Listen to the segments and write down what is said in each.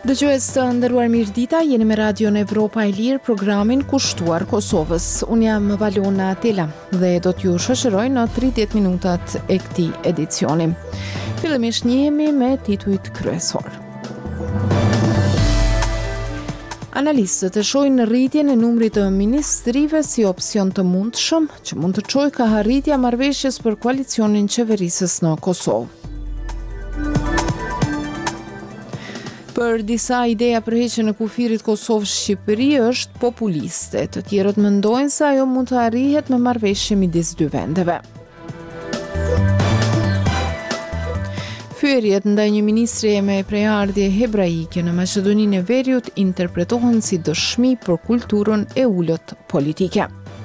Dëgjues të nderuar mirëdita, jeni me Radion Evropa e Lirë, programin kushtuar Kosovës. Unë jam Valona Tela dhe do t'ju shoqëroj në 30 minutat e këtij edicioni. Fillimisht njihemi me titujt kryesor. Analistët e shohin rritjen e numrit të ministrive si opsion të mundshëm që mund të çojë ka arritja marrëveshjes për koalicionin qeverisës në Kosovë. Për disa ideja përheqjen e kufirit Kosovë-Shqipëri është populiste. Të tjerët mendojnë se ajo mund të arrihet me marrëveshje midis dy vendeve. Fyerjet ndaj një ministrie me prejardhje hebraike në Maqedoninë e Veriut interpretohen si dëshmi për kulturën e ulët politike.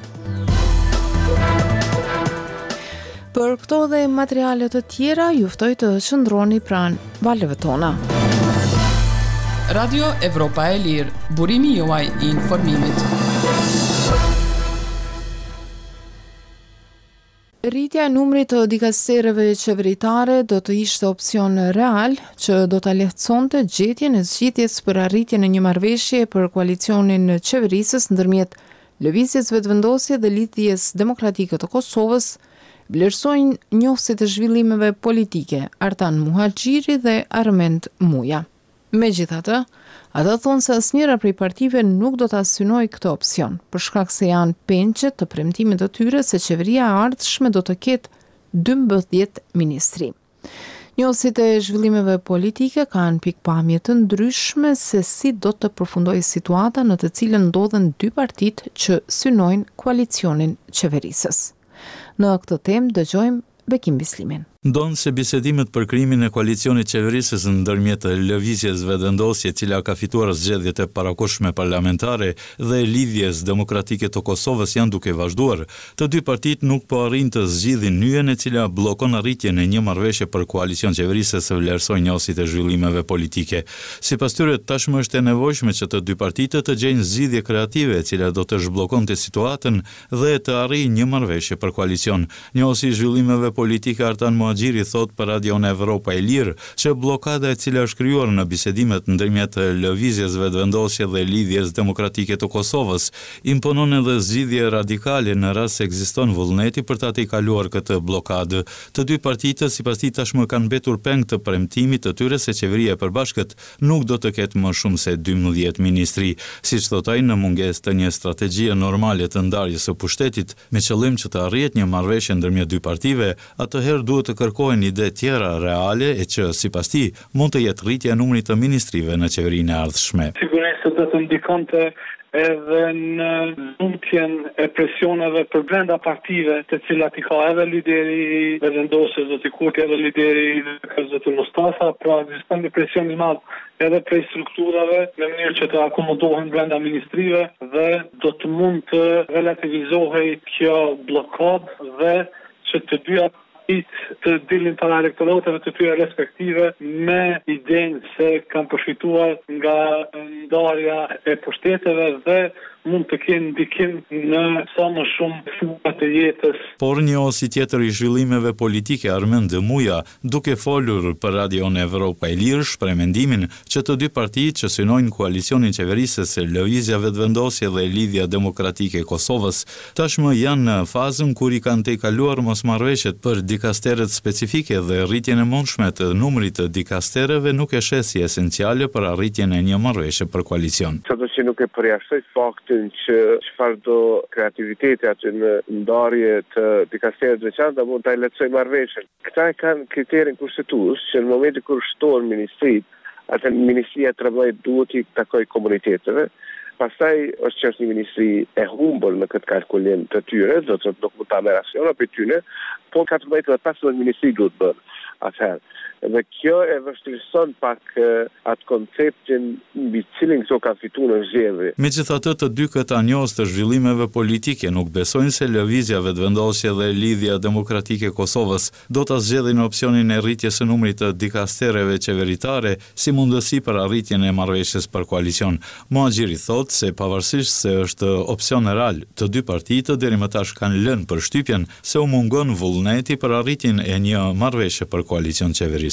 Për këto dhe materiale të tjera, ju ftoj të qëndroni pranë valëve tona. Radio Evropa e Lirë, burimi juaj I informimit. Rritja e numrit të dikasterëve qeveritare do të ishte opsion real që do ta lehtësonte gjetjen e zgjidhjes për arritjen e një marrëveshje për koalicionin qeverisës ndërmjet lëvizjes vetëvendosje dhe lidhjes demokratike të Kosovës, vlerësojnë njohësit e zhvillimeve politike Artan Muhaxhiri dhe Armend Muja. Megjithatë, ata thonë se asnjëra prej partive nuk do ta synojë këtë opsion, për shkak se janë penqe të premtimit të tyre se qeveria e ardhshme do të ketë 12 ministri. Njohësit e zhvillimeve politike kanë pikpamje të ndryshme se si do të përfundojë situata në të cilën ndodhen dy partitë që synojnë koalicionin qeverisës. Në këtë temë dëgjojmë Bekim Bislimin. Ndonë se bisedimet për krimin e koalicionit qeverisës ndërmjet lëvizjes vetëvendosje cila ka fituar zgjedhjet e parakohshme parlamentare dhe lidhjes demokratike të Kosovës janë duke vazhduar, të dy partitë nuk po arrin të zgjidhin nyjen e cila bllokon arritjen e një marrëveshje për koalicion qeverisës së vlerësojnë njohësit e zhvillimeve politike. Sipas tyre, tashmë është e nevojshme që të dy partitë të gjejnë zgjidhje kreative e cila do të zhbllokonte situatën dhe të arrijë një marrëveshje për koalicion. Njohësi I zhvillimeve politike Artan Muhaxhiri thot për Radion Evropa e Lirë që blokada e cila është krijuar në bisedimet ndërmjet lëvizjes vetëvendosje dhe lidhjes demokratike të Kosovës imponon edhe zgjidhje radikale në rast se ekziston vullneti për ta tejkaluar këtë blokadë. Të dy partitë sipas tij tashmë kanë mbetur peng të premtimit të tyre se qeveria e përbashkët nuk do të ketë më shumë se 12 ministri, siç thot ai në mungesë të një strategjie normale të ndarjes së pushtetit me qëllim që të arrihet një marrëveshje ndërmjet dy partive, atëherë duhet të kërkohen ide tjera reale e që sipas tij mund të jetë rritja e numrit të ministrive në qeverinë e ardhshme. Sigurisht do të ndikonte edhe në lutjen e presioneve për brenda partive, të cilat I ka edhe lideri I vetëvendosjes, do t'i kurti edhe lideri I zotit Mustafa, pra ekziston një presion I madh edhe prej strukturave në mënyrë që të akomodohen brenda ministrive dhe do të mund të relativizohej kjo blokadë dhe që të dyja të dilin para elektoratëve të tyre respektive me idenë se kanë përfituar nga ndarja e pushteteve dhe mund të kenë ndikim në sa më shumë fugat e jetës. Por njohësi tjetër I zhvillimeve politike Armend Muja, duke folur për Radion Evropa e Lirë, shpreh mendimin që të dy partitë që synojnë koalicionin qeverisës së lëvizja vetëvendosje dhe lidhja demokratike e Kosovës, tashmë janë në fazën kur I kanë tejkaluar mosmarrëveshjet për dikasteret specifike dhe rritjen e mundshme të numrit të dikastereve nuk e sheh si esenciale për arritjen e një marrëveshje për koalicion. Çdo që nuk e përjashtoj faktin që çfarë do kreativiteti aty në ndarje të dikasterit veçanta mund ta lehtësoj marrëveshjen. Këta kanë kriterin kushtetues që në momentin kur shtohen ministrit, atë ministria e Trembllait duhet I takoj komuniteteve. Pastaj është që është një ministri e humbur në këtë kalkulim të tyre, do të nuk mund ta merr aksiona për tyre, po 14-15 ministri duhet bërë atëherë. Dhe kjo e vështirëson pak atë konceptin mbi cilin këto kanë fituar në zgjedhje. Megjithatë, të dy këta njohës të zhvillimeve politike nuk besojnë se lëvizja vetëvendosje dhe lidhja demokratike e Kosovës do ta zgjedhin opsionin e rritjes së numrit të dikastereve qeveritare si mundësi për arritjen e marrëveshjes për koalicion. Muhaxhiri thotë se pavarësisht se është opsion real, të dy partitë deri më tash kanë lënë përshtypjen se u mungon vullneti për arritjen e një marrëveshje për koalicion qeverisë.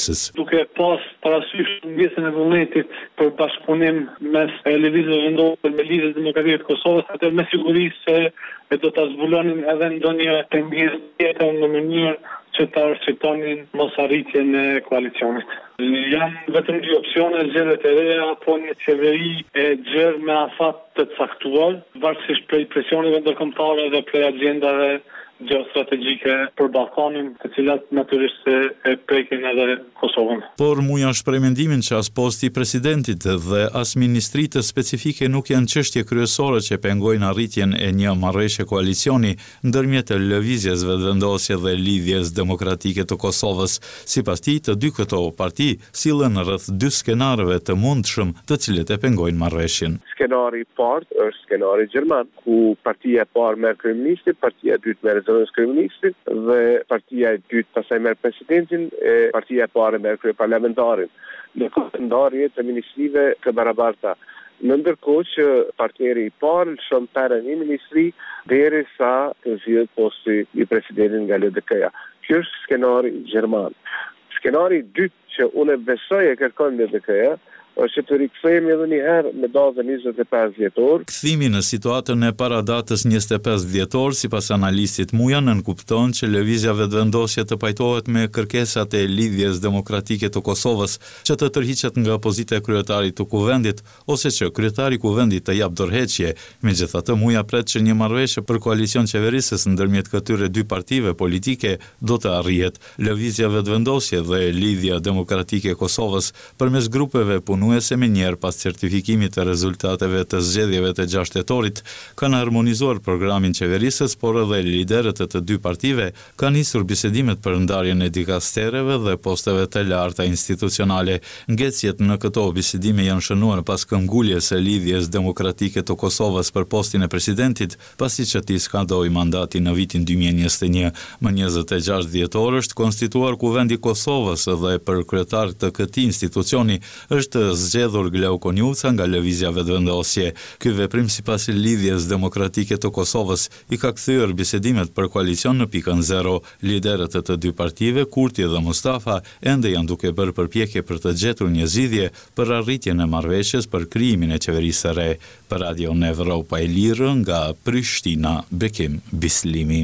qeverisës. Duke pas parasysh pjesën e vullnetit për bashkëpunim mes lëvizjeve vendore me Lidhjen Demokratike të Kosovës, atë me siguri se do ta zbulonin edhe ndonjë tendencë tjetër në mënyrë që të arsyetonin mosarritjen e koalicionit. Janë vetëm dy opsione, zgjedhjet e reja apo një qeveri e gjerë me afat të caktuar, varësisht prej presioneve ndërkombëtare dhe prej agjendave geostrategjike për Ballkanin, të cilat natyrisht e prekin edhe Kosovën. Por mu janë shpreh mendimin që as posti i presidentit dhe as ministritë specifike nuk janë çështje kryesore që pengojnë arritjen e një marrëveshje koalicioni ndërmjet lëvizjes vetëvendosje dhe Lidhjes Demokratike të Kosovës. Sipas tij, të dy këto parti sillen rreth dy skenarëve të mundshëm, të cilët e pengojnë marrëveshjen. Skenari i parë është skenari gjerman, ku partia e parë merr kryeministin, partia e dytë merr kryeministin dhe partia e dytë pastaj merr presidentin, e partia e parë merr kryeparlamentarin. Në ndarje të ministrive të barabarta. Ndërkohë që partneri i parë lëshon para një ministri derisa të zgjidhet posti i presidentit nga LDK-ja. Ky është skenari gjerman. Skenari i dytë që unë besoj e kërkon LDK-ja është që të rikthehemi edhe një herë me datën 25 dhjetor. Kthimi në situatën e para datës 25 dhjetor, sipas analistit Mujan, nënkupton që lëvizja vetëvendosje të pajtohet me kërkesat e Lidhjes Demokratike të Kosovës, që të tërhiqet nga pozita e kryetarit të kuvendit, ose që kryetari i kuvendit të jap dorëheqje. Megjithatë, Muja pret që një marrëveshje për koalicion qeverisës ndërmjet këtyre dy partive politike do të arrihet. Lëvizja vetëvendosje dhe Lidhja Demokratike e Kosovës përmes grupeve punuese me njerë pas certifikimit të rezultateve të zgjedhjeve të 6 tetorit, kanë harmonizuar programin qeverisës, por edhe liderët e të dy partive kanë nisur bisedimet për ndarjen e dikastereve dhe posteve të larta institucionale. Ngecjet në këto bisedime janë shënuar pas këmbguljes së Lidhjes Demokratike të Kosovës për postin e presidentit, pasi që t'i skadoi mandati në vitin 2021. Më 26 dhjetor është konstituar Kuvendi i Kosovës dhe për kryetar të këtij institucioni është zgjedhur Glau Konjuca nga lëvizja vetëvendosje. Ky veprim sipas Lidhjes Demokratike të Kosovës i ka kthyer bisedimet për koalicion në pikën zero. Liderët e të dy partive, Kurti dhe Mustafa, ende janë duke bërë përpjekje për të gjetur një zgjidhje për arritjen e marrëveshjes për krijimin e qeverisë së re. Për Radio Evropa e Lirë nga Prishtina, Bekim Bislimi.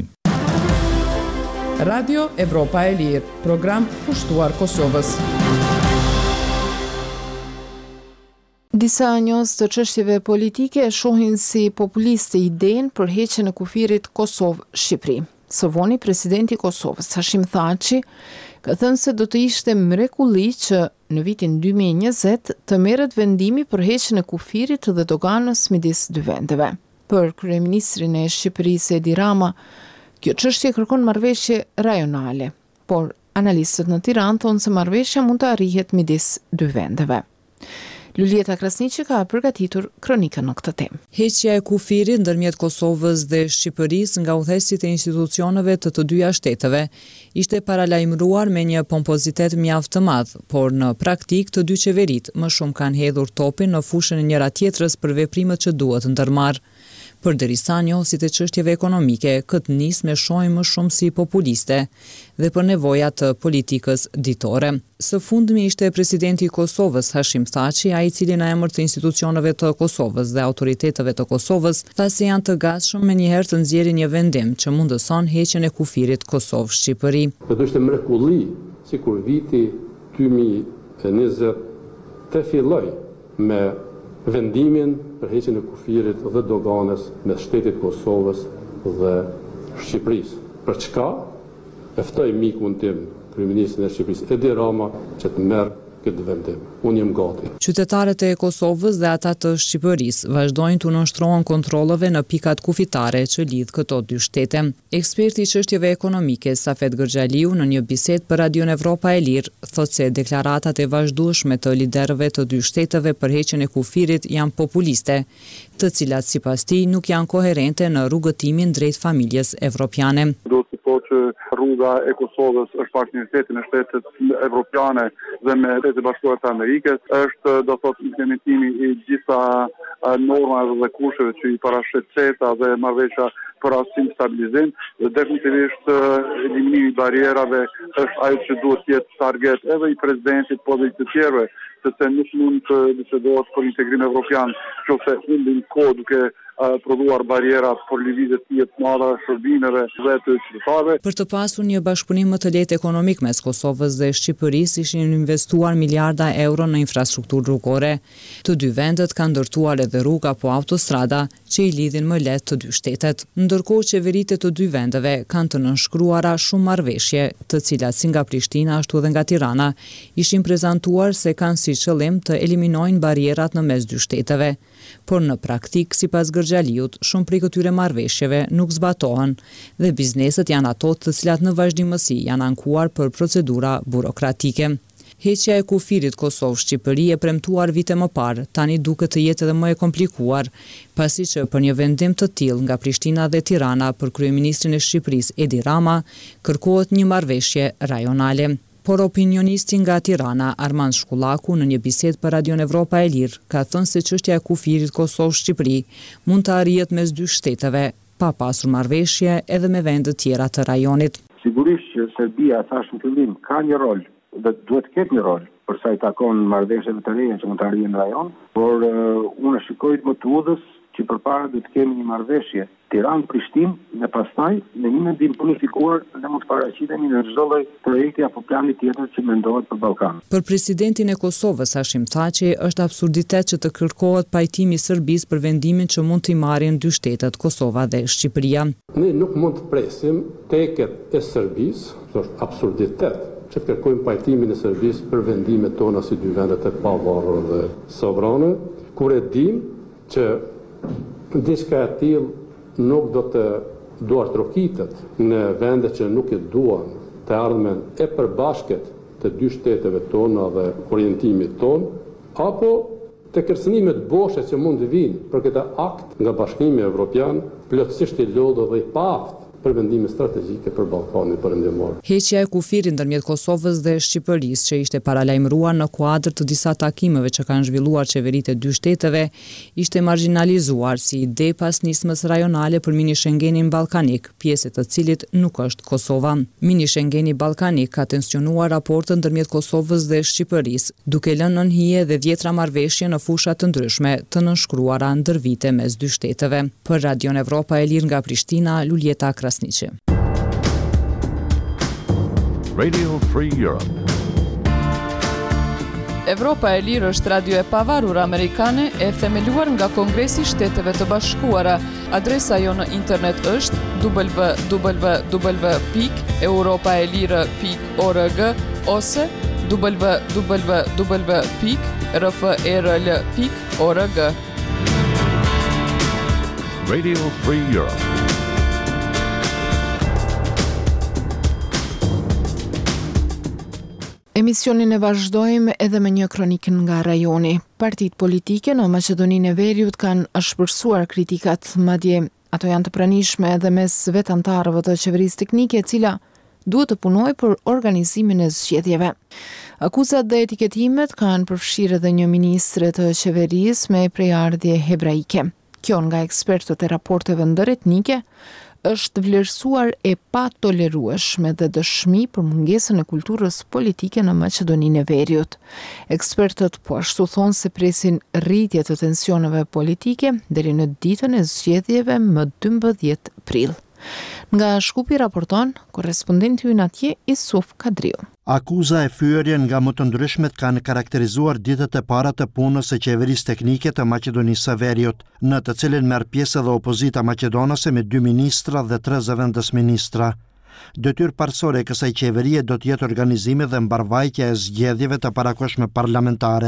Radio Evropa e Lirë, program pushtuar Kosovës. Disa njohës të çështjeve politike e shohin si populiste idenë për heqjen e kufirit Kosovë-Shqipëri. Së voni, presidenti i Kosovës, Hashim Thaçi, ka thënë se do të ishte mrekulli që në vitin 2020 të merret vendimi për heqjen e kufirit dhe doganës midis dy vendeve. Për kryeministrin e Shqipërisë Edi Rama, kjo çështje kërkon marrëveshje rajonale, por analistët në Tiranë thonë se marrëveshja mund të arrihet midis dy vendeve. Lulieta Krasniqi ka përgatitur kronikën në këtë temë. Heqja e kufirit ndërmjet Kosovës dhe Shqipërisë nga udhëheqësit e institucioneve të dyja shteteve ishte paralajmëruar me një pompozitet mjaft të madh, por në praktik të dy qeverit më shumë kanë hedhur topin në fushën e njëra tjetrës për veprimet që duhet ndërmarrë. Përderisa njohësit e çështjeve ekonomike këtë nismë e shohin më shumë si populiste dhe për nevojat të politikës ditore. Së fundmi ishte presidenti i Kosovës, Hashim Thaçi, ai i cili në emër të institucioneve të Kosovës dhe autoriteteve të Kosovës tha se janë të gatshëm me njëherë të nxjerrin një vendim që mundëson heqjen e kufirit Kosovë-Shqipëri. Do ishte mrekulli sikur viti 2020 të filloj me vendimin për heqjen e kufirit dhe doganës mes shtetit Kosovës dhe Shqipërisë. Për çka? E ftoj mikun tim, kryeministrin e Shqipërisë Edi Rama, që të merr këtë vendim. Unë jam gati. Qytetarët e Kosovës dhe ata të Shqipërisë vazhdojnë të nënshtrohen kontrollave në pikat kufitare që lidh këto dy shtete. Eksperti i çështjeve ekonomike Safet Gërxhaliu në një bisedë për Radio Evropa e Lirë thotë se deklaratat e vazhdueshme të liderëve të dy shteteve për heqjen e kufirit janë populiste, të cilat sipas tij nuk janë koherente në rrugëtimin drejt familjes evropiane. Duhet të që rruga e Kosovës është partneriteti me shtetet evropiane dhe me Shtetet e Bashkuara të Amerikës, është do të thotë implementimi i gjitha normave dhe kusheve që i parashit CETA dhe marrëveshja për asim stabilizim, dhe definitivisht eliminimi i barierave është ajo që duhet të jetë target edhe i presidentit, po dhe i të tjerëve, sepse nuk mund të bisedohet për integrim evropian, nëse humbin kohë duke prodhuar bariera për lëvizje të madhe shërbimeve dhe të qytetarëve. Për të pasur një bashkëpunim më të lehtë ekonomik mes Kosovës dhe Shqipërisë, ishin investuar miliarda euro në infrastrukturë rrugore. Të dy vendet kanë ndërtuar edhe rruga apo autostrada që i lidhin më lehtë të dy shtetet. Ndërkohë qeveritë të dy vendeve kanë të nënshkruara shumë marrëveshje, të cilat si nga Prishtina ashtu edhe nga Tirana ishin prezantuar se kanë si qëllim të eliminojnë barierat në mes dy shteteve. Por në praktik, sipas Gërgjaliut, shumë prej këtyre marrëveshjeve nuk zbatohen dhe bizneset janë ato të cilat në vazhdimësi janë ankuar për procedura burokratike. Heqja e kufirit Kosovë-Shqipëri e premtuar vite më parë, tani duket të jetë edhe më e komplikuar, pasi që për një vendim të tillë nga Prishtina dhe Tirana për kryeministrin e Shqipërisë Edi Rama, kërkohet një marrëveshje rajonale. Por opinionisti nga Tirana, Armand Shkullaku, në një bisedë për Radion Evropa e Lirë, ka thënë se çështja e kufirit Kosovë-Shqipëri mund të arrihet mes dy shteteve, pa pasur marrëveshje edhe me vende tjera të rajonit. Sigurisht që Serbia, thash në fillim, ka një rol dhe duhet të ketë një rol për sa i takon marrëveshjeve të reja që mund të arrihen në rajon, por unë shikoj më të udhës që përpara do të kemi një marrëveshje Tiranë-Prishtinë dhe pastaj në një mendim të unifikuar dhe mund të paraqitemi në çdo lloj projekti apo plani tjetër që mendohet për Ballkan. Për presidentin e Kosovës Hashim Thaçi është absurditet që të kërkohet pajtimi i Serbisë për vendimin që mund t'i marrin dy shtetet Kosova dhe Shqipëria. Ne nuk mund të presim teket e Serbisë, është absurditet që të kërkojmë pajtimin e Serbisë për vendimet tona si dy vendet e pavarura dhe sovrane, kur e dim që diçka e tillë nuk do të duartrokitet në vende që nuk e duan të ardhmen e përbashkët të dy shteteve tona dhe orientimit ton, apo të kërcënimet boshe që mund të vinë për këtë akt nga Bashkimi Evropian, plotësisht i lodhur dhe i paaft për vendime strategjike për Ballkanin Perëndimor. Heqja e kufirit ndërmjet Kosovës dhe Shqipërisë, që ishte paralajmëruar në kuadër të disa takimeve që kanë zhvilluar qeveritë e dy shteteve, ishte marginalizuar si ide pas nismës rajonale për mini Schengenin ballkanik, pjesë të cilit nuk është Kosova. Mini Schengeni ballkanik ka tensionuar raportet ndërmjet Kosovës dhe Shqipërisë, duke lënë nën hije dhe dhjetra marrëveshje në fusha të ndryshme të nënshkruara ndër vite mes dy shteteve. Për Radion Evropa e Lirë nga Prishtina, Luljeta Krasniqi. Radio Free Europe. Evropa e Lirë është radio e pavarur amerikane e themeluar nga Kongresi i Shteteve të Bashkuara. Adresa jo në internet është www.europaelire.org ose www.rferl.org. Radio Free Europe. Emisionin e vazhdojmë edhe me një kronikën nga rajoni. Partitë politike në Maqedoninë e Veriut kanë shpërsuar kritikat, madje ato janë të pranishme edhe mes vetë anëtarëve të qeverisë teknike, e cila duhet të punojë për organizimin e zgjedhjeve. Akuzat dhe etiketimet kanë përfshirë edhe një ministre të qeverisë me prejardhje hebraike. Kjo nga ekspertët e raporteve ndëretnike është vlerësuar e pa tolerueshme dhe dëshmi për mungesën e kulturës politike në Maqedoninë e Veriut. Ekspertët po ashtu thonë se presin rritje të tensioneve politike deri në ditën e zgjedhjeve më 12 prill. Nga Shkupi raporton korrespondenti ynë atje Isuf Kadriu. Akuza e fyerjen nga më të ndryshmet kanë karakterizuar ditët e para të punës së qeverisë teknike të Maqedonisë së Veriut, në të cilën merr pjesë edhe opozita maqedonase me 2 ministra dhe 3 zëvendës ministra. Detyrë parsorë e kësaj qeverie do të jetë organizimi dhe mbarvajtja e zgjedhjeve të parakohshme parlamentare.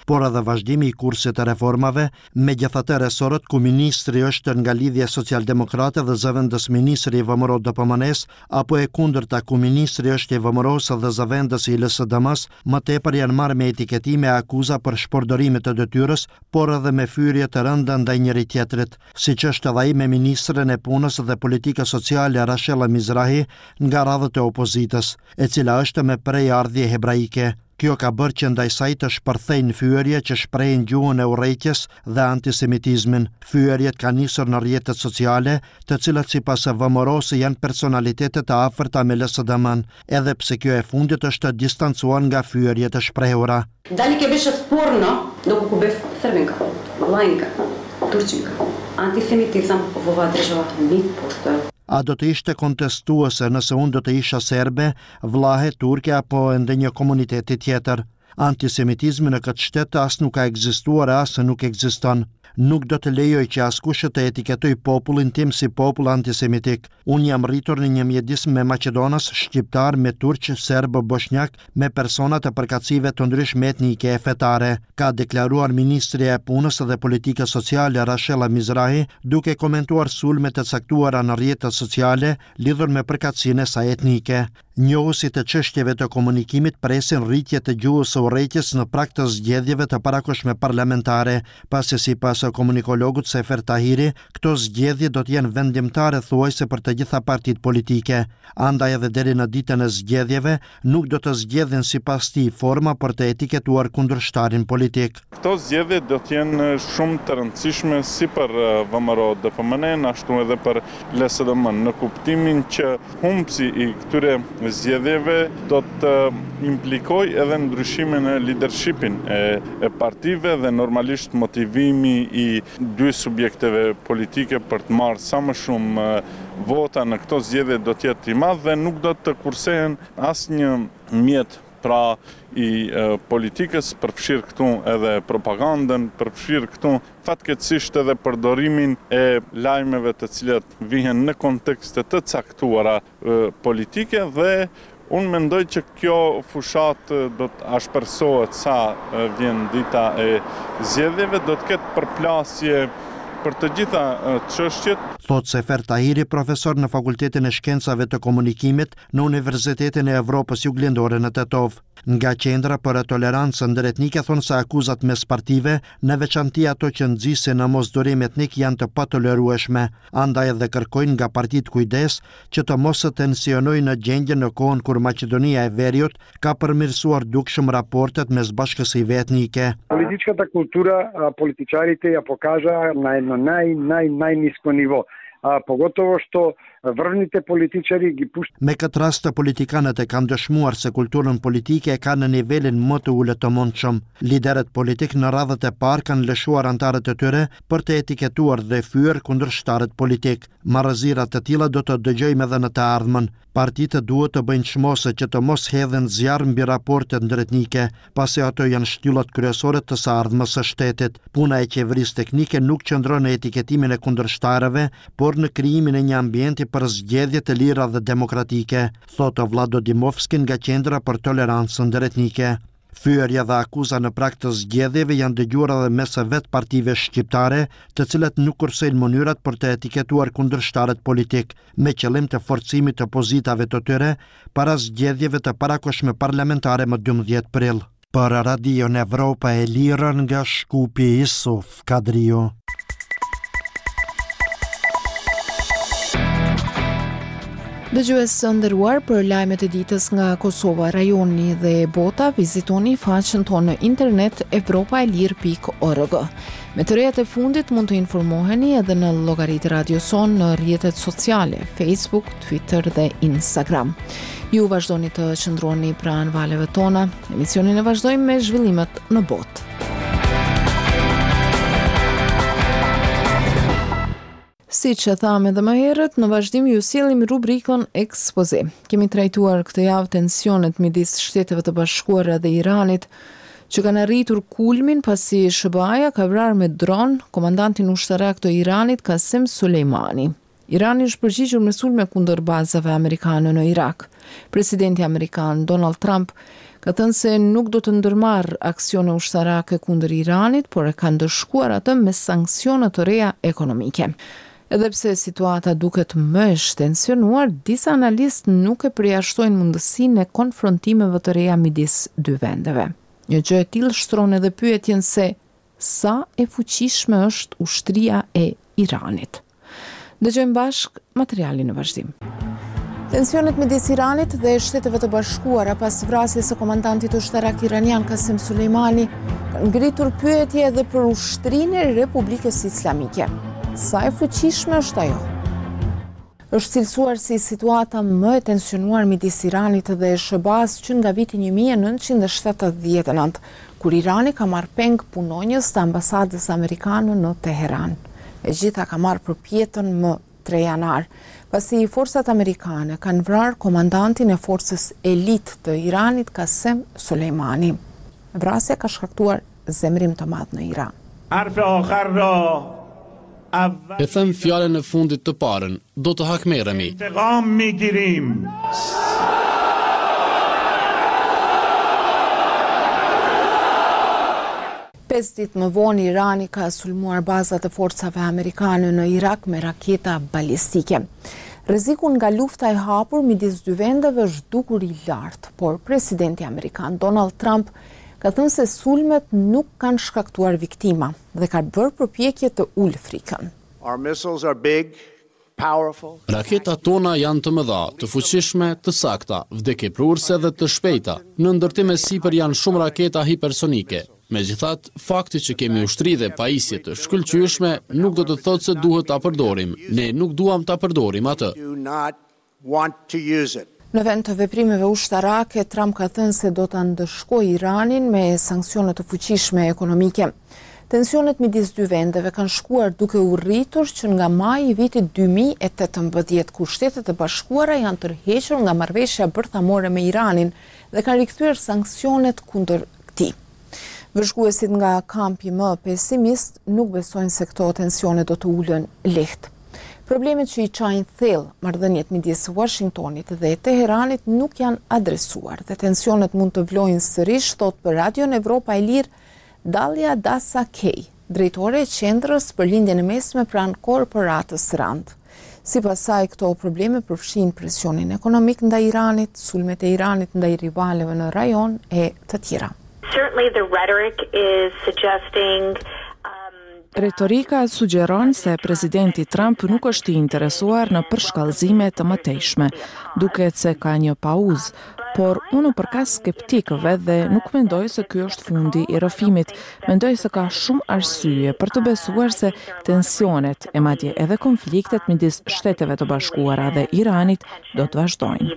por edhe vazhdimi i kursit të reformave, megjithatë resorët ku ministri është nga lidhja socialdemokrate dhe zëvendës ministri i VMRO DPMN-s, apo e kundërta ku ministri është i VMRO-s dhe zëvendës i LSDM-s, më tepër janë marrë me etiketime e akuza për shpërdorimit të detyrës, por edhe me fyrje të rënda ndaj njëri tjetrit, siç është edhe ai me ministren e punës dhe politikës sociale Rashella Mizrahi nga radhët e opozitës, e cila është me prejardhje hebraike. Kjo ka bërë që ndaj saj të shpërthejnë fyerje që shprehin gjuhën e urrejtjes dhe antisemitizmin. Fyerjet ka nisur në rrjetet sociale, të cilat sipas VMRO-s janë personalitete të afërta me LSDM-n, edhe pse kjo e fundit është të distancuar nga fyerjet e shprehura. Дали ќе беше спорно доколку бев србинка, лајнка, турчинка. Антисемитизам во оваа држава не постои. A do të ishte kontestuese nëse unë do të isha serbe, vllahe, turke apo ende një komuniteti tjetër. Antisemitizmi në këtë shtet as nuk ka ekzistuar e as nuk ekziston. Nuk do të lejoj që askush të etiketoj popullin tim si popull antisemitik. Unë jam rritur në një mjedisëm me Maqedonas, shqiptar, me turq, serb, bosnjak, me persona të përkatësive të ndryshme etnike e fetare, ka deklaruar ministri e punës dhe politikës sociale Rashella Mizrahi, duke komentuar sulmet e caktuara në rrjetet sociale lidhur me përkatësinë e saj etnike. Njohusit të çështjeve të komunikimit presin rritje të gjuhës së urrejtjes në prag të zgjedhjeve të parakoshme parlamentare, pasi sipas komunikologut Sefer Tahiri, këto zgjedhje do të jenë vendimtare thuajse për të gjitha partitë politike. Andaj edhe deri në ditën e zgjedhjeve nuk do të zgjedhin sipas tij forma për të etiketuar kundërshtarin politik. Këto zgjedhje do të jenë shumë të rëndësishme si për VMRO DPMN, ashtu edhe për LSDM, në kuptimin që humbsi i këtyre zgjedhjeve do të implikoj edhe ndryshimin e leadershipin e partive dhe normalisht motivimi i dy subjekteve politike për të marrë sa më shumë vota në këto zgjedhje do të jetë i madh dhe nuk do të kursehen asnjë mjet pra i politikës, përfshirë këtu edhe propagandën, përfshirë këtu fatkeqësisht edhe përdorimin e lajmeve të cilat vihen në kontekste të caktuara politike dhe unë mendoj që kjo fushat do të ashpersohet sa vjen dita e zgjedhjeve, do të ketë përplasje për të gjitha çështjet. Thot Sefer Tahiri, profesor në Fakultetin e Shkencave të Komunikimit në Universitetin e Evropës Juglindore në Tetov. Nga qendra për tolerancën ndëretnike thonë se akuzat mespartive, në veçanti ato që nxisin në mosdorim etnik janë të patolerueshme, andaj edhe kërkojnë nga partitë kujdes që të mos tensionojnë në gjendjen në kohën kur Maqedonia e Veriut ka përmirësuar dukshëm raportet mes bashkësive etnike. Политическата култура политичарите ја покажа на едно најниско ниво. Pogotovo što vrhovните političari ги pušta. Me këtë rast të politikanët e kanë dëshmuar se kulturën politike e kanë në nivelin më të ulët të mundshëm. Liderët politik në radhët e parë kanë lëshuar antarët e tyre për të etiketuar dhe fyer kundërshtarët politik. Marrëzirat të tilla do të dëgjojmë edhe në të ardhmen. Partitë duhet të bëjnë çmosë që të mos hedhin zjarr mbi raportet ndëretnike, pasi ato janë shtyllat kryesore të së ardhmës së shtetit. Puna e qeverisë teknike nuk qëndron në etiketimin e kundërshtarëve, por në krijimin e një ambienti për zgjedhje të lira dhe demokratike, thotë Vlado Dimovski nga Qendra për Tolerancën Ndëretnike. Fyerja dhe akuza në prag të zgjedhjeve janë dëgjuar edhe mes vetë partive shqiptare, të cilat nuk kursejnë mënyrat për të etiketuar kundërshtarët politik, me qëllim të forcimit të pozitave të tyre para zgjedhjeve të parakoshme parlamentare më 12 prill. Për Radio Evropa e Lirën nga Shkupi, Isuf Kadriu. Dëgjues së nderuar, për lajmet e ditës nga Kosova, rajoni dhe bota, vizitoni faqen tonë në internet evropaelir.org. Me të rejat e fundit mund të informoheni edhe në llogaritë Radio Son në rrjetet sociale, Facebook, Twitter dhe Instagram. Ju vazhdoni të qëndroni pranë valeve tona. Emisionin e vazhdojmë me zhvillimet në botë. Si që thamë edhe më herët, në vazhdim ju sjellim rubrikën Ekspoze. Kemi trajtuar këtë javë tensionet midis Shteteve të Bashkuara dhe Iranit, që kanë arritur kulmin pasi SBA-ja ka vrarë me dron komandantin ushtarak të Iranit Qasem Soleimani. Irani është përgjigjur me sulme kundër bazave amerikane në Irak. Presidenti amerikan Donald Trump Ka thënë se nuk do të ndërmarrë aksione ushtarake kundër Iranit, por e ka ndëshkuar atë me sanksione të reja ekonomike. Edhe pse situata duket më e shtensionuar, disa analistë nuk e përjashtojnë mundësinë e konfrontimeve të reja midis dy vendeve. Një gjë e tillë shtron edhe pyetjen se sa e fuqishme është ushtria e Iranit. Dëgjojmë bashk materialin në vazhdim. Tensionet midis Iranit dhe Shteteve të Bashkuara pas vrasjes së komandantit ushtarak iranian Qasem Soleimani kanë ngritur pyetje edhe për ushtrinë e Republikës Islamike. Sa e fuqishme është ajo? Është cilësuar si situata më e tensionuar midis Iranit dhe SBA-s që nga viti 1979, kur Irani ka marrë peng punonjës të ambasadës amerikane në Teheran. E gjitha ka marrë përpjetën më 3 janar, pasi forcat amerikane kanë vrarë komandantin e forcës elit të Iranit Qasem Soleimani. Vrasja ka shkaktuar zemrim të madh në Iran. E them fjalën e fundit të parën, do të hakmerremi. 5 ditë më vonë, Irani ka sulmuar bazat e forcave amerikane në Irak me raketa balistike. Rreziku nga lufta e hapur midis dy vendeve është dukur i lartë, por presidenti amerikan Donald Trump ka thënë se sulmet nuk kanë shkaktuar viktima dhe ka bërë përpjekje të ulë frikën. Raketat tona janë të mëdha, të fuqishme, të sakta, vdekjeprurse dhe të shpejta. Në ndërtim e sipër janë shumë raketa hipersonike. Megjithatë, fakti që kemi ushtri dhe pajisje të shkëlqyeshme nuk do të thotë se duhet ta përdorim. Ne nuk duam ta përdorim atë. Në vend të veprimeve ushtarake, Trump ka thënë se do ta ndëshkojë Iranin me sanksione të fuqishme ekonomike. Tensionet midis dy vendeve kanë shkuar duke u rritur që nga maji i vitit 2018, kur Shtetet e Bashkuara janë tërhequr nga marrëveshja bërthamore me Iranin dhe kanë rikthyer sanksionet kundër këtij. Vëzhguesit nga kampi më pesimist nuk besojnë se këto tensione do të ulen lehtë. Problemet që i çajnë thellë marrëdhëniet midis Washingtonit dhe Teheranit nuk janë adresuar dhe tensionet mund të vlojnë sërish, thot për Radion Evropa e Lirë Dalia Dasa-Kej, drejtore e qendrës për lindjen e mesme pranë korporatës RAND. Sipas saj, këto probleme përfshin presionin ekonomik ndaj Iranit, sulmet e Iranit ndaj rivaleve në rajon e të tjera. Retorika sugjeron se presidenti Trump nuk është i interesuar në përshkallëzime të mëtejshme, duket se ka një pauzë, por unë përkas skeptikëve dhe nuk mendoj se ky është fundi i rrëfimit. Mendoj se ka shumë arsye për të besuar se tensionet e madje edhe konfliktet midis Shteteve të Bashkuara dhe Iranit do të vazhdojnë.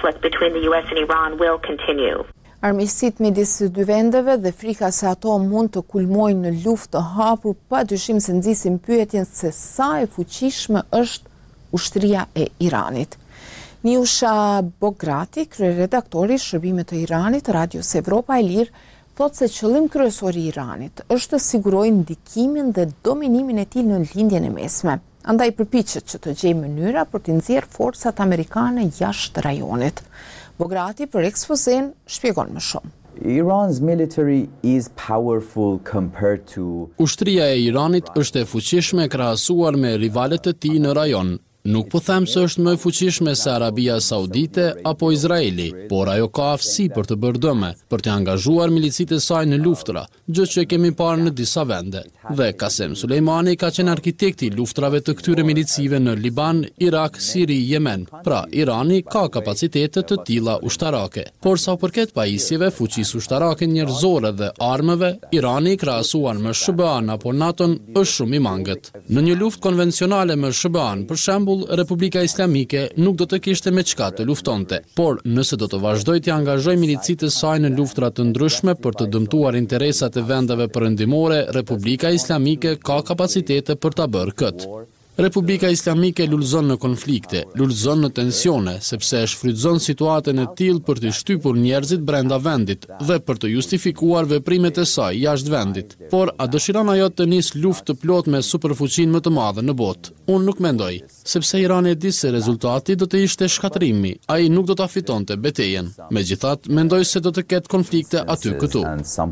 Armiqësitë midis dy vendeve dhe frika se ato mund të kulmojnë në luftë të hapur padyshim se nxisin pyetjen se sa e fuqishme është ushtria e Iranit. Niusha Bograti, kryeredaktori i shërbimit të Iranit, Radios Evropa e Lirë, thotë se qëllim kryesor i Iranit është të sigurojë ndikimin dhe dominimin e tij në lindjen e mesme. Andaj përpiqet që të gjejë mënyra për të nxjerrë forcat amerikane jashtë rajonit. Bograti për ekspozen shpjegon më shumë. Iran's military is powerful compared to... Ushtria e Iranit është e fuqishme krahasuar me rivalet e tij në rajon. Nuk po them se është më e fuqishme se Arabia Saudite apo Izraeli, por ajo ka aftësi për të bërë dëme, për të angazhuar milicit e saj në luftra, gjë që kemi parë në disa vende. Dhe Qasem Soleimani ka qenë arkitekti i luftrave të këtyre milicive në Liban, Irak, Siri, Yemen. Pra, Irani ka kapacitete të tilla ushtarake. Por sa përket pajisjeve, fuqisë ushtarake njerëzore dhe armëve, Irani krahasuar me SBA-n apo NATO-n është shumë i mangët. Në një luftë konvencionale me SBA-n, për shembull, Republika Islamike nuk do të kishte me çka të luftonte, por nëse do të vazhdojë të angazhojë milicit e saj në luftra të ndryshme për të dëmtuar interesat e vendeve perëndimore, Republika Islamike ka kapacitete për ta bërë këtë. Republika Islamike lulëzon në konflikte, lulëzon në tensione, sepse e shfrytëzon situatën e tillë për të shtypur njerëzit brenda vendit dhe për të justifikuar veprimet e saj jashtë vendit. Por a dëshiron ajo të nisë luftë të plotë me superfuqinë më të madhe në botë? Unë nuk mendoj, sepse Irani e di se rezultati do të ishte shkatërimi, ai nuk do ta fitonte betejën. Megjithatë, mendoj se do të ketë konflikte aty këtu.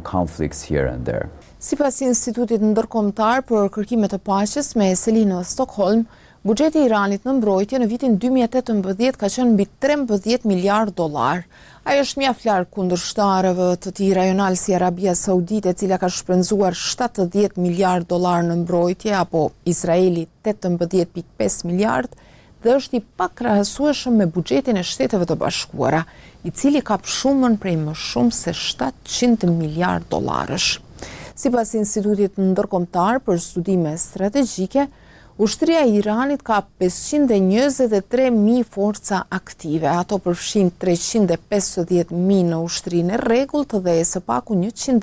Sipas Institutit Ndërkombëtar për Kërkime të Paqes me seli në Stockholm, buxheti i Iranit në mbrojtje në vitin 2018 ka qenë mbi 13 miliard dollar. Ai është mjaft larg kundërshtarëve të tij rajonal si Arabia Saudite, e cila ka shpenzuar 70 miliard dollar në mbrojtje, apo Izraeli 18.5 miliard, dhe është i pakrahasueshëm me buxhetin e Shteteve të Bashkuara, i cili ka shumën prej më shumë se 700 miliard dollarësh. Sipas Institutit Ndërkombëtar për Studime Strategjike, ushtria e Iranit ka 523.000 forca aktive. Ato përfshin 350.000 në ushtrinë e rregullt dhe së paku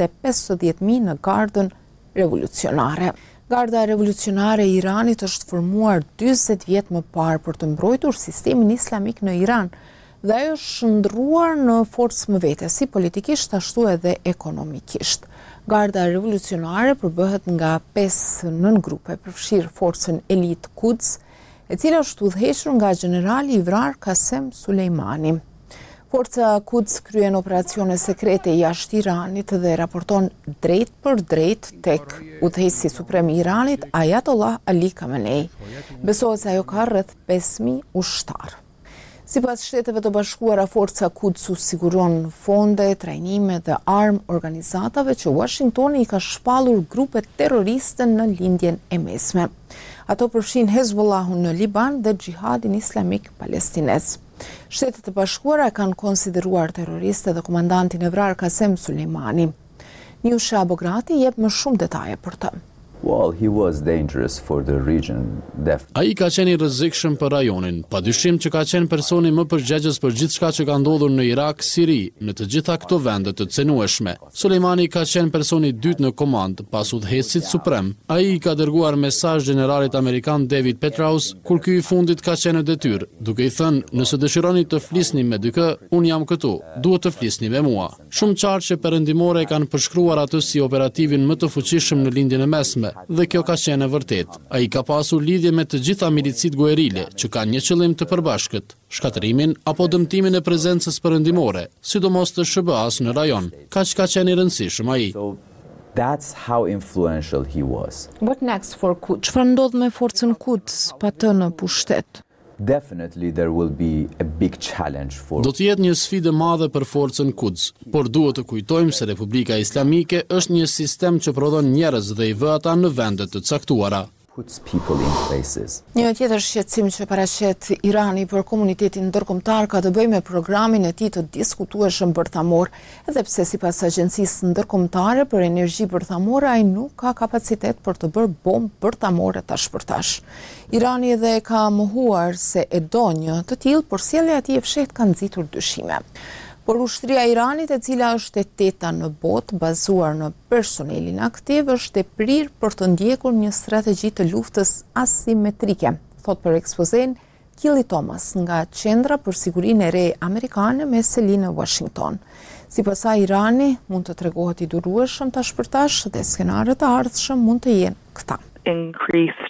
150.000 në gardën revolucionare. Garda revolucionare e Iranit është formuar 40 vjet më parë për të mbrojtur sistemin islamik në Iran dhe ajo është shndruar në forcë më vete, si politikisht ashtu edhe ekonomikisht. Garda revolucionare përbëhet nga 5 nëngrupe, përfshir forcën Elit Quds, e cila është udhëhequr nga generali i vrar Qasem Sulejmani. Forca Quds kryen operacione sekrete jashtë Iranit dhe raporton drejt për drejt tek udhëheqësi suprem i Iranit, Ayatollah Ali Khamenei. Besohet se ajo ka rreth 5.000 ushtarë. Sipas Shteteve të Bashkuara, forca Quds siguron fonde, trajnime dhe armë organizatave që Washingtoni i ka shpallur grupe terroriste në lindjen e mesme. Ato përfshin Hezbollahun në Liban dhe Xhihadin Islamik Palestinez. Shtetet e Bashkuara kanë konsideruar terroriste dhe komandantin e vrar Qasem Sulejmani. Njusha Bograti jep më shumë detaje për të. Well, he was dangerous for the region. Ai ka qenë i rrezikshëm për rajonin, padyshim që ka qenë personi më përgjegjës për gjithçka që ka ndodhur në Irak, Siri, në të gjitha këto vende të cenueshme. Sulejmani ka qenë personi i dytë në komandë pas udhëheqësit suprem. Ai i ka dërguar mesazh generalit amerikan David Petraeus kur ky i fundit ka qenë në detyrë, duke i thënë, nëse dëshironi të flisni me dikë, unë jam këtu, duhet të flisni me mua. Shumë qarqe perëndimore kanë përshkruar atë si operativin më të fuqishëm në lindjen e mesme, dhe kjo ka qenë e vërtet. Ai ka pasur lidhje me të gjitha milicit guerile, që kanë një qëllim të përbashkët, shkatërimin apo dëmtimin e prezencës perëndimore, sidomos të SBA-s në rajon. Kaq ka qenë i rëndësishëm ai. That's how influential he was. What next for Quds? Çfarë ndodh me forcën Quds pa të në pushtet? Definitely there will be a big challenge for. Do të jetë një sfidë e madhe për forcën Quds, por duhet të kujtojmë se Republika Islamike është një sistem që prodhon njerëz dhe i vë ata në vende të caktuara. Puts people in places. Një tjetër shqetësim që paraqet Irani për komunitetin ndërkombëtar ka të bëjë me programin e tij të diskutueshëm bërthamor, edhe pse sipas Agjencisë Ndërkombëtare për Energji Bërthamore ai nuk ka kapacitet për të bërë bombë bërthamore tash për tash. Irani edhe ka mohuar se e do një të tillë, por sjellja e tij e fshehtë ka nxitur dyshime. Por ushtria e Iranit, e cila është e teta në botë, bazuar në personelin aktiv, është e prirë për të ndjekur një strategji të luftës asimetrike, thot për ekspozen Killy Thomas nga Qendra për Sigurinë e Re Amerikane me seli në Washington. Sipas saj, Irani mund të tregohet i durueshëm tash për tash dhe skenarët e ardhshëm mund të jenë këta. Increased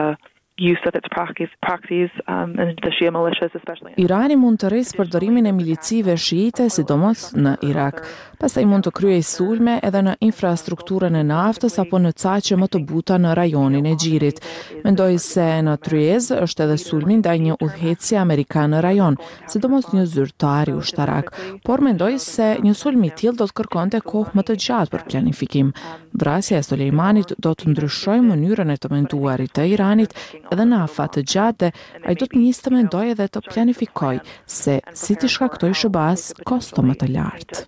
use of its proxies and the Shia militias especially. Irani mund të rrisë përdorimin e milicive shiite, sidomos në Irak. Pastaj mund të kryej sulme edhe në infrastrukturën e naftës apo në caqe më të buta në rajonin e Xhirit. Mendoj se në Tryez është edhe sulmi ndaj një udhëheqësi amerikan në rajon, sidomos një zyrtar i ushtarak, por mendoj se një sulm i tillë do të kërkonte kohë më të gjatë për planifikim. Vrasja e Sulejmanit do të ndryshojë mënyrën e të menduarit të Iranit edhe në afat të gjatë, ai do të nisë të mendojë edhe të planifikojë se si të shkaktoj SBA-s kosto më të lartë.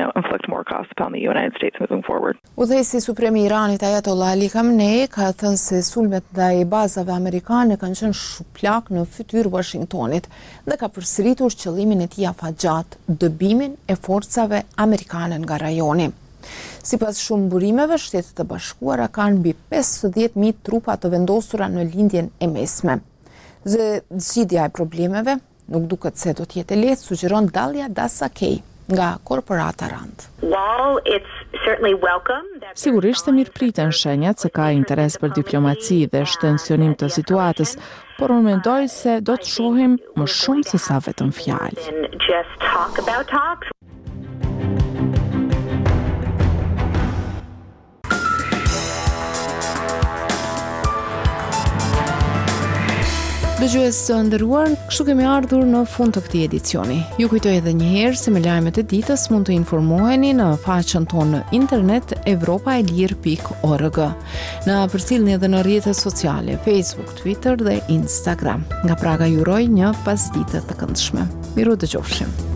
Udhëheqësi suprem i Iranit Ayatollah Ali Khamenei ka thënë se sulmet ndaj bazave amerikane kanë qenë shuplak në fytyrë Washingtonit dhe ka përsëritur qëllimin e tij afatgjat, dëbimin e forcave amerikane nga rajoni. Sipas shumë burimeve, Shtetet e Bashkuara kanë mbi 50.000 trupa të vendosura në lindjen e mesme. Zgjidhja e problemeve nuk duket se do të jetë e lehtë, sugjeron Dalia Dasakej nga Korporata Rand. Sigurisht e mirëpriten shenjat se ka interes për diplomaci dhe shtensionim të situatës, por unë mendoj se do të shohim më shumë se sa vetëm fjalë. Dëgjues të nderuar, kështu kemi ardhur në fund të këtij edicioni. Ju kujtoj edhe një herë se me lajmet e ditës mund të informoheni në faqen tonë në internet evropaelir.org. Na përcjellni edhe në rrjetet sociale, Facebook, Twitter dhe Instagram. Nga Praga ju uroj një pasditë të këndshme. Miru dëgjofshim.